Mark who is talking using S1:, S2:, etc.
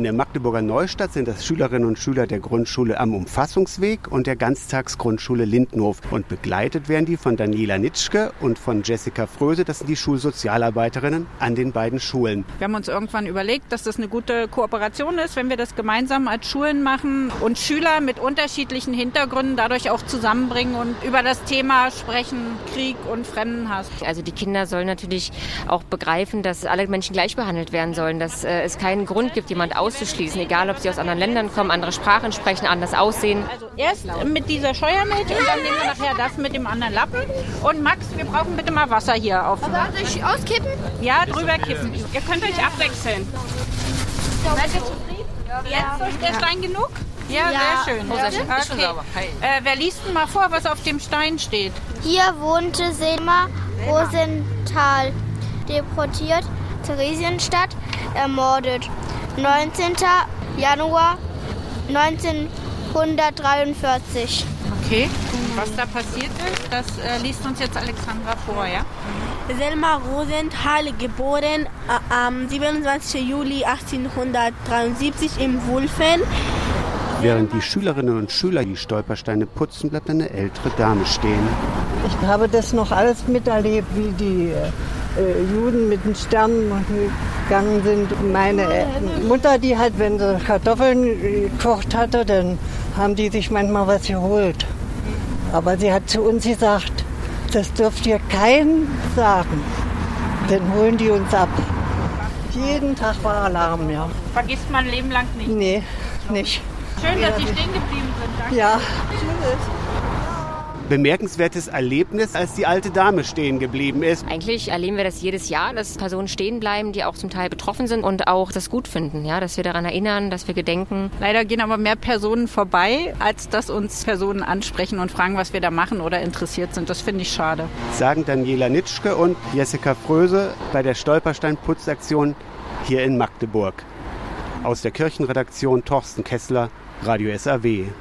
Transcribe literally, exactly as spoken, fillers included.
S1: In der Magdeburger Neustadt sind das Schülerinnen und Schüler der Grundschule am Umfassungsweg und der Ganztagsgrundschule Lindenhof. Und begleitet werden die von Daniela Nitschke und von Jessica Fröse, das sind die Schulsozialarbeiterinnen an den beiden Schulen.
S2: Wir haben uns irgendwann überlegt, dass das eine gute Kooperation ist, wenn wir das gemeinsam als Schulen machen und Schüler mit unterschiedlichen Hintergründen dadurch auch zusammenbringen und über das Thema sprechen, Krieg und Fremdenhass.
S3: Also die Kinder sollen natürlich auch begreifen, dass alle Menschen gleich behandelt werden sollen, dass äh, es keinen Grund gibt, jemand auszuschließen, egal ob sie aus anderen Ländern kommen, andere Sprachen sprechen, anders aussehen.
S2: Also erst mit dieser Scheuermilch und dann nehmen wir nachher das mit dem anderen Lappen. Und Max, wir brauchen bitte mal Wasser hier auf.
S4: Soll ich auskippen?
S2: Ja, drüber kippen. Ihr könnt euch abwechseln. Seid ihr zufrieden? Jetzt ist der Stein genug? Ja,
S4: Ja.
S2: sehr schön.
S3: Oh, sehr schön. Ist schon
S2: Okay.
S3: sauber. Hi.
S2: Äh, wer liest denn mal vor, was auf dem Stein steht?
S4: Hier wohnte Selma Rosenthal, deportiert, Theresienstadt, ermordet. neunzehnten Januar neunzehnhundertdreiundvierzig.
S2: Okay. Was da passiert ist, das äh, liest uns jetzt Alexandra vor, ja?
S5: Selma Rosenthal, geboren äh, am siebenundzwanzigsten Juli achtzehnhundertdreiundsiebzig im Wulfen.
S1: Während die Schülerinnen und Schüler die Stolpersteine putzen, bleibt eine ältere Dame stehen.
S6: Ich habe das noch alles miterlebt, wie die äh, Juden mit den Sternen gegangen sind. Meine Mutter, die halt, wenn sie Kartoffeln gekocht hatte, dann haben die sich manchmal was geholt. Aber sie hat zu uns gesagt, das dürft ihr keinem sagen, dann holen die uns ab. Jeden Tag war Alarm, ja.
S2: Vergisst man ein Leben lang nicht.
S6: Nee, nicht.
S2: Schön, dass Sie stehen geblieben sind. Danke.
S6: Ja.
S1: Bemerkenswertes Erlebnis, als die alte Dame stehen geblieben ist.
S3: Eigentlich erleben wir das jedes Jahr, dass Personen stehen bleiben, die auch zum Teil betroffen sind und auch das gut finden, ja, dass wir daran erinnern, dass wir gedenken.
S2: Leider gehen aber mehr Personen vorbei, als dass uns Personen ansprechen und fragen, was wir da machen oder interessiert sind. Das finde ich schade.
S1: Sagen Daniela Nitschke und Jessica Fröse bei der Stolperstein-Putzaktion hier in Magdeburg. Aus der Kirchenredaktion Thorsten Kessler, Radio S A W.